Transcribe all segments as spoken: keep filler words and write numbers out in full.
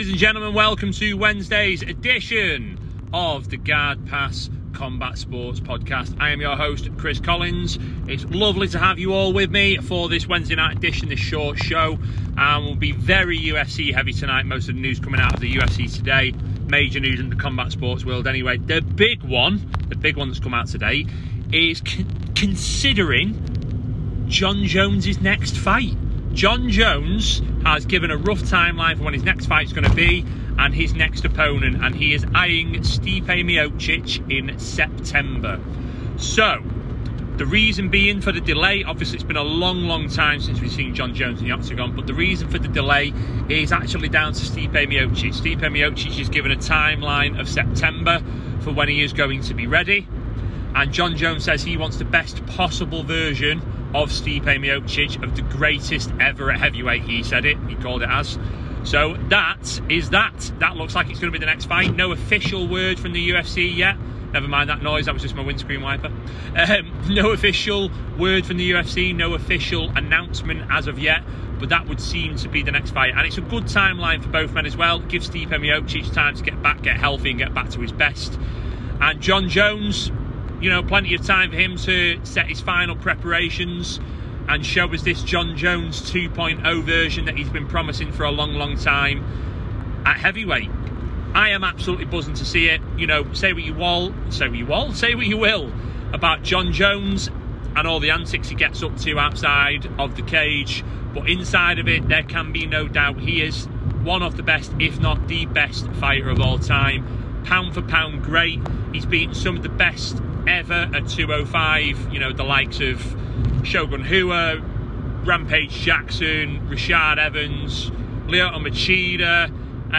Ladies and gentlemen, welcome to Wednesday's edition of the Guard Pass Combat Sports Podcast. I am your host, Chris Collins. It's lovely to have you all with me for this Wednesday night edition, this short show. And we'll be very U F C heavy tonight. Most of the news coming out of the U F C today. Major news in the combat sports world anyway. The big one, the big one that's come out today is c- considering Jon Jones' next fight. Jon Jones has given a rough timeline for when his next fight is going to be and his next opponent, and he is eyeing Stipe Miocic in September. So, the reason being for the delay, obviously it's been a long, long time since we've seen Jon Jones in the octagon, but the reason for the delay is actually down to Stipe Miocic. Stipe Miocic is given a timeline of September for when he is going to be ready, and Jon Jones says he wants the best possible version of Stipe Miocic, of the greatest ever at heavyweight. He said it, he called it as. So that is that. That looks like it's going to be the next fight. No official word from the U F C yet. Never mind that noise, that was just my windscreen wiper. Um, no official word from the U F C, no official announcement as of yet, but that would seem to be the next fight. And it's a good timeline for both men as well. It gives Stipe Miocic time to get back, get healthy and get back to his best. And Jon Jones, you know, plenty of time for him to set his final preparations and show us this Jon Jones two point oh version that he's been promising for a long, long time at heavyweight. I am absolutely buzzing to see it. You know, say what you will, say what you will, say what you will about Jon Jones and all the antics he gets up to outside of the cage, but inside of it, there can be no doubt he is one of the best, if not the best fighter of all time. Pound for pound, great. He's beaten some of the best ever at two oh five, you know, the likes of Shogun Rua, Rampage Jackson, Rashad Evans, Lyoto Machida,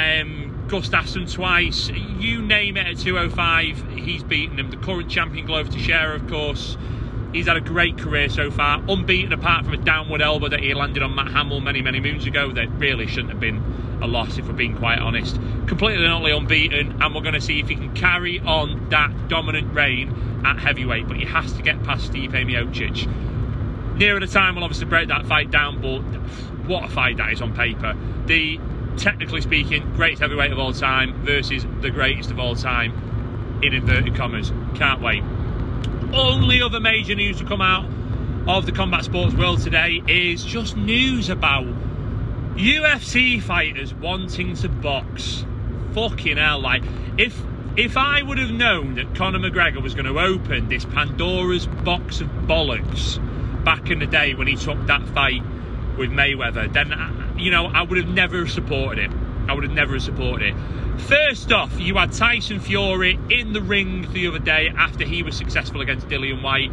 um, Gustafsson twice, you name it. At two oh five, he's beaten him. The current champion, Glover Teixeira, of course. He's had a great career so far, unbeaten apart from a downward elbow that he landed on Matt Hamill many, many moons ago that really shouldn't have been a loss, if we're being quite honest. Completely and utterly unbeaten, and we're going to see if he can carry on that dominant reign at heavyweight, but he has to get past Stipe Miocic. Nearer the time, we'll obviously break that fight down, but what a fight that is on paper. The, technically speaking, greatest heavyweight of all time versus the greatest of all time, in inverted commas. Can't wait. Only other major news to come out of the combat sports world today is just news about U F C fighters wanting to box. Fucking hell, like, if if I would have known that Conor McGregor was going to open this Pandora's box of bollocks back in the day when he took that fight with Mayweather, then, you know, I would have never supported it. I would have never supported it. First off, you had Tyson Fury in the ring the other day after he was successful against Dillian Whyte,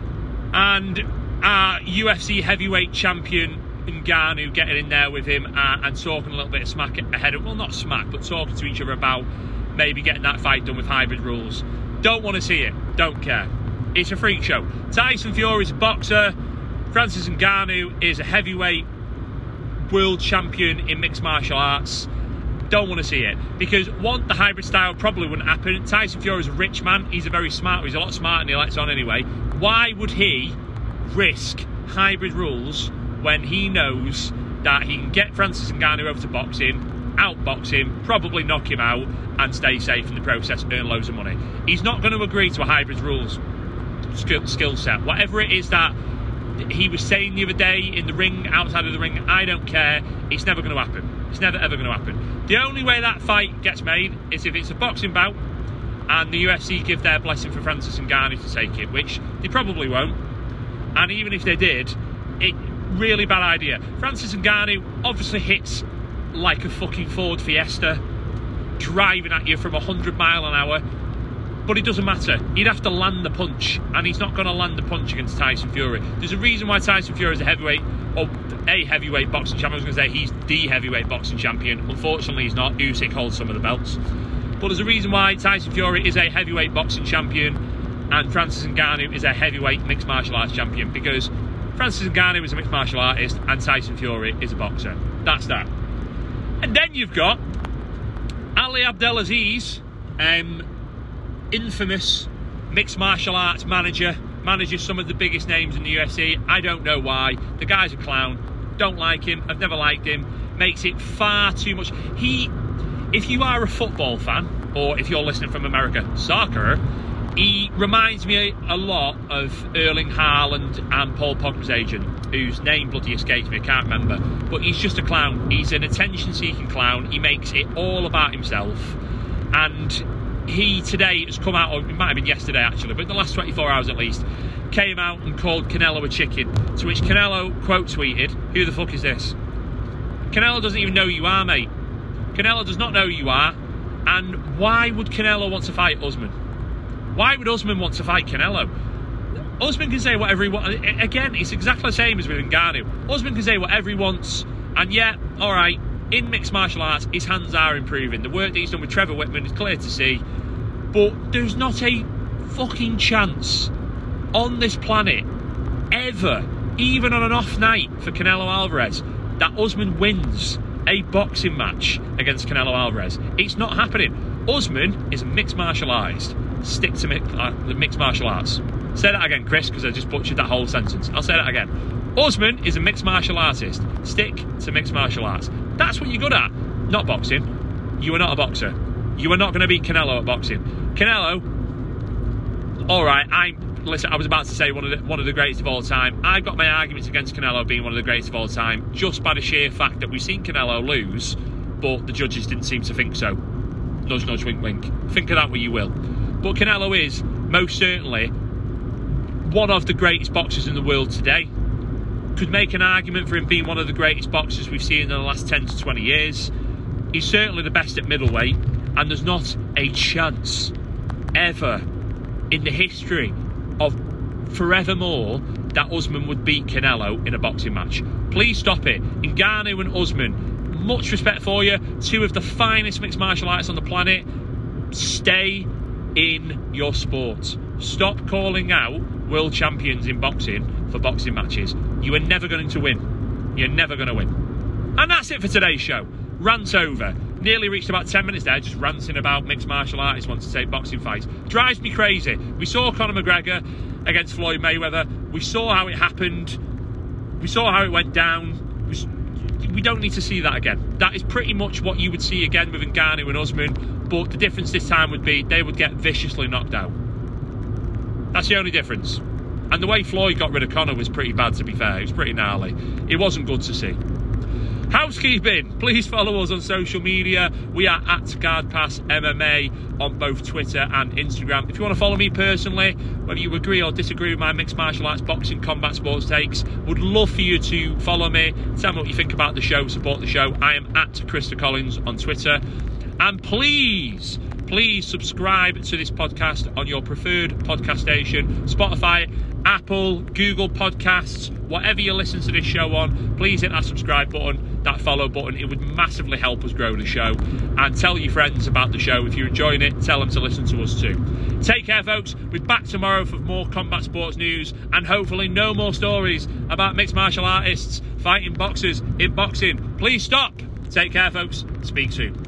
and our U F C heavyweight champion Ngannou getting in there with him uh, and talking a little bit of smack ahead of, well, not smack, but talking to each other about maybe getting that fight done with hybrid rules. Don't want to see it. Don't care. It's a freak show. Tyson Fury is a boxer. Francis Ngannou is a heavyweight world champion in mixed martial arts. Don't want to see it, because one, the hybrid style probably wouldn't happen. Tyson Fury is a rich man. He's a very smart, he's a lot smarter than he lets on anyway. Why would he risk hybrid rules when he knows that he can get Francis Ngannou over to boxing, outbox him, probably knock him out, and stay safe in the process, earn loads of money? He's not going to agree to a hybrid rules skill, skill set. Whatever it is that he was saying the other day in the ring, outside of the ring, I don't care. It's never going to happen. It's never ever going to happen. The only way that fight gets made is if it's a boxing bout and the U F C give their blessing for Francis Ngannou to take it, which they probably won't. And even if they did, it really bad idea. Francis Ngannou obviously hits like a fucking Ford Fiesta, driving at you from a hundred mile an hour, but it doesn't matter. He'd have to land the punch, and he's not going to land the punch against Tyson Fury. There's a reason why Tyson Fury is a heavyweight, or a heavyweight boxing champion. I was going to say he's the heavyweight boxing champion. Unfortunately, he's not. Usyk holds some of the belts. But there's a reason why Tyson Fury is a heavyweight boxing champion and Francis Ngannou is a heavyweight mixed martial arts champion, because Francis Ngannou is a mixed martial artist and Tyson Fury is a boxer. That's that. And then you've got Ali Abdelaziz, um, infamous mixed martial arts manager, manages some of the biggest names in the U F C. I don't know why. The guy's a clown. Don't like him. I've never liked him. Makes it far too much. He if you are a football fan, or if you're listening from America, soccer, he reminds me a lot of Erling Haaland and Paul Pogba's agent, whose name bloody escapes me, I can't remember. But he's just a clown. He's an attention-seeking clown. He makes it all about himself. And he today has come out, or it might have been yesterday actually, but in the last twenty-four hours at least, came out and called Canelo a chicken. To which Canelo quote tweeted, "Who the fuck is this?" Canelo doesn't even know who you are, mate. Canelo does not know who you are. And why would Canelo want to fight Usman? Why would Usman want to fight Canelo? Usman can say whatever he wants. Again, it's exactly the same as with Ngannou. Usman can say whatever he wants, and yeah, all right, in mixed martial arts, his hands are improving. The work that he's done with Trevor Whitman is clear to see, but there's not a fucking chance on this planet, ever, even on an off night for Canelo Alvarez, that Usman wins a boxing match against Canelo Alvarez. It's not happening. Usman is a mixed martial artist. Stick to mix, uh, the mixed martial arts. Say that again, Chris, because I just butchered that whole sentence. I'll say that again. Usman is a mixed martial artist. Stick to mixed martial arts. That's what you're good at. Not boxing. You are not a boxer. You are not going to beat Canelo at boxing. Canelo, all right, I listen, I was about to say one of the, one of the greatest of all time. I've got my arguments against Canelo being one of the greatest of all time, just by the sheer fact that we've seen Canelo lose, but the judges didn't seem to think so. Nudge, nudge, wink, wink. Think of that what you will. But Canelo is, most certainly, one of the greatest boxers in the world today. Could make an argument for him being one of the greatest boxers we've seen in the last ten to twenty years. He's certainly the best at middleweight, and there's not a chance ever in the history of forevermore that Usman would beat Canelo in a boxing match. Please stop it. Ngannou and Usman, much respect for you, two of the finest mixed martial artists on the planet. Stay in your sport. Stop calling out world champions in boxing for boxing matches. You are never going to win. You're never going to win. And that's it for today's show. Rant over. Nearly reached about ten minutes there, just ranting about mixed martial artists wanting to take boxing fights. Drives me crazy. We saw Conor McGregor against Floyd Mayweather. We saw how it happened. We saw how it went down. We, we don't need to see that again. That is pretty much what you would see again with Ngannou and Usman. But the difference this time would be they would get viciously knocked out. That's the only difference. And the way Floyd got rid of Conor was pretty bad, to be fair. It was pretty gnarly. It wasn't good to see. Housekeeping, please follow us on social media. We are at GuardPass M M A on both Twitter and Instagram. If you want to follow me personally, whether you agree or disagree with my mixed martial arts, boxing, combat sports takes, would love for you to follow me. Tell me what you think about the show, support the show. I am at Krista Collins on Twitter. And please, please subscribe to this podcast on your preferred podcast station, Spotify, Apple, Google Podcasts, whatever you listen to this show on. Please hit that subscribe button, that follow button. It would massively help us grow the show. And tell your friends about the show. If you're enjoying it, tell them to listen to us too. Take care, folks. We're back tomorrow for more combat sports news and hopefully no more stories about mixed martial artists fighting boxers in boxing. Please stop. Take care, folks. Speak soon.